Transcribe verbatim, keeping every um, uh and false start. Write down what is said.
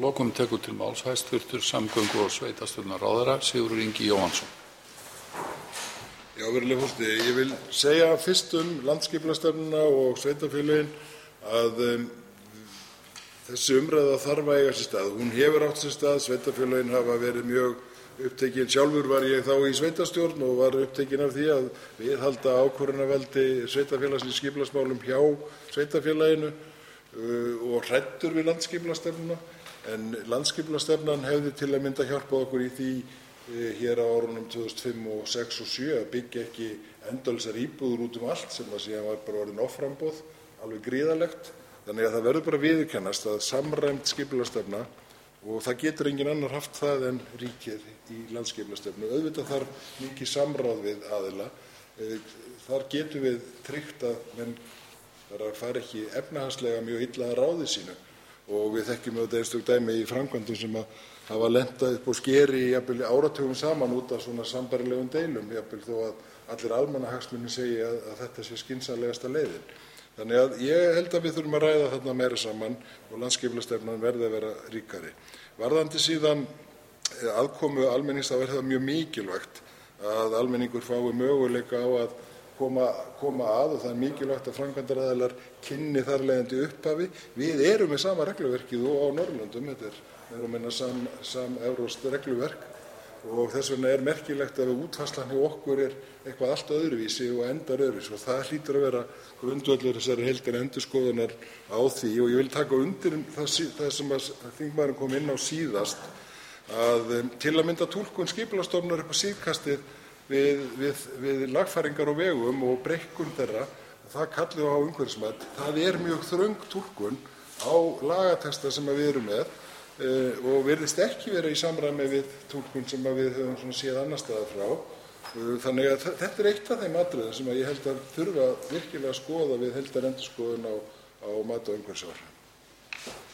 Að lokum tekur til máls hæstvirtur samgöngu- og sveitarstjórnarráðherra Sigurður Ingi Jóhannsson. Já, virðulegur forseti, ég vil segja fyrst um landsskipulagsstefnuna og sveitarfélögin að um, þessi umræða þarf að eiga sér stað. Hún hefur átt sér stað, sveitarfélögin hafa verið mjög upptekin. Sjálfur var ég þá í sveitarstjórn og var upptekin af því að viðhalda ákvörðunarvaldi sveitarfélagsins í skipulagsmálum hjá sveitarfélaginu uh, og hræddur við landsskipulagsstefnuna. En landsskipulagsstefnan hefði til að mynda hjálpað okkur í því uh, hér á árunum tvö þúsund og fimm og sex og sjö að byggja ekki endalausar íbúðir út um allt sem að síðan var bara orðin offramboð, alveg gríðarlegt. Þannig að það verður bara að viðurkennast að samræmd skipulagsstefna, og það getur enginn annar haft það en ríkið í landsskipulagsstefnu. Auðvitað þarf mikið samráð við aðila. Þar getum við tryggt að menn fari ekki efnahagslega mjög illa að ráði sínu, og við þekkjum auðvitað einstök dæmi í framkvæmdum sem að hafa lentað upp á skeri jafnvel áratugum saman út af svona sambærilegum deilum, jafnvel þó að allir almannahagsmunir segi að, að þetta sé skynsamlegasta leiðin. Þannig að ég held að við þurfum að ræða þarna meira saman og landsskipulagsstefnan verði að vera ríkari. Varðandi síðan aðkomu almennings þá er það mjög mikilvægt að almenningur fái möguleika á að koma, koma að, og það er mikilvægt að framkvæmdaraðilar kynni þar leiðandi upphafi. Við erum með sama regluverkið og á Norðurlöndum, þetta er meira og minna sam, sam-evrópskt regluverk, og þess vegna er merkilegt að útfærslan hjá okkur er eitthvað allt öðruvísi og endar öðruvísi, og það hlýtur að vera grundvöllur þessari heildarendurskoðunar á því. Og ég vil taka undir það, það sem að þingmaðurinn kom inn á síðast, að til að mynda túlkun Skipulagsstofnunar upp á síðkastið við, við, við lagfæringar á vegum og breikkun þeirra, það kalli á umhverfismat, það er mjög þröng túlkun á lagatexta sem við erum með, Uh, og virðist ekki vera í samræmi við túlkun sem við höfum svona séð annars staðar frá. Uh, þannig að þetta er eitt af þeim atriðum sem ég held að þurfa virkilega að skoða við heildarendurskoðun á, á mat- og umhverfisáhrifum.